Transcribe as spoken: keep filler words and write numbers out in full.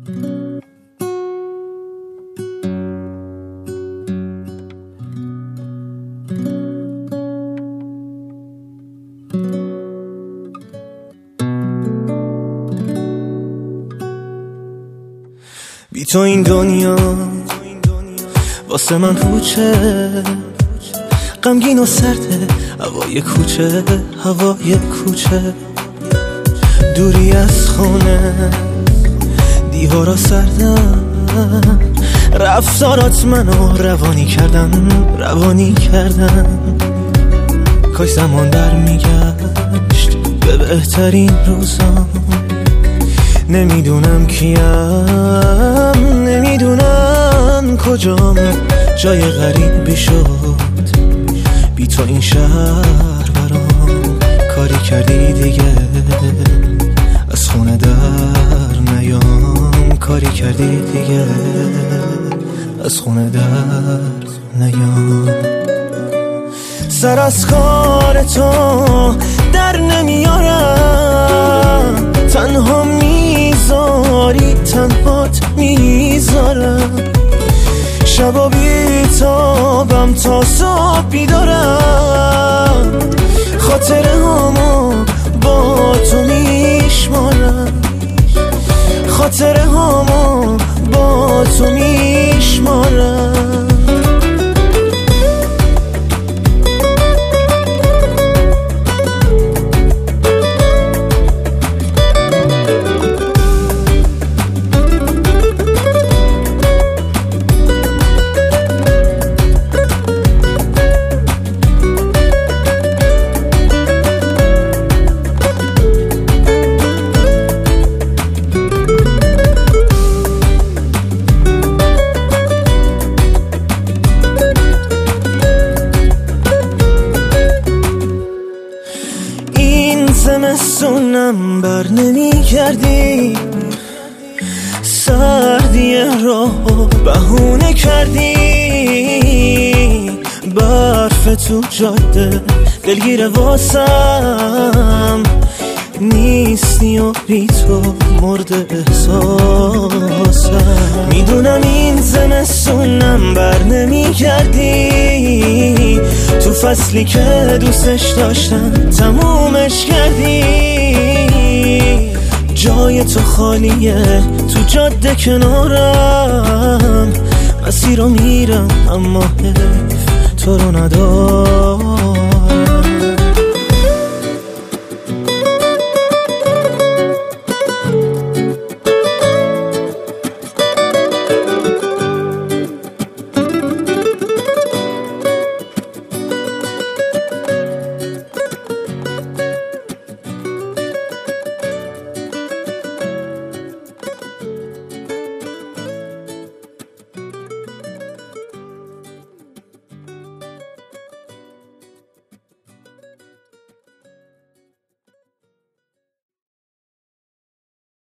بی تو این دنیا واسه من پوچه، غمگین و سرده هوای کوچه، هوای کوچه. دوری از خونه دیوارا سردن، رفتارات منو روانی کردن، روانی کردن. کاش زمان در میگشت به بهترین روزام. نمیدونم کیم، نمیدونم کجام، جای غریبی شد بی تو این شهر برام. کاری کردی دیگه از خونه در نیام، کاری کردی دیگه از خونه در نیام. سر از کار تو در نمیارم، تنها میذاری تنهات میذارم. شبا بیتابم تا صبح بیدارم، خاطره هامو با تو میشمارم، خاطره هامو با تو میشمارم. زمستونم بر نمی کردی، سردی راهو بهونه کردی. برف تو جاده دلگیر واسم نیستی و بی تو مرد احساسم. میدونم این زمستونم بر نمی کردی، تو فصلی که دوستش داشتم تمومش کردی. جای تو خالیه تو جاده کنارم، مسیر رو میرم اما حیف تو رو ندارم.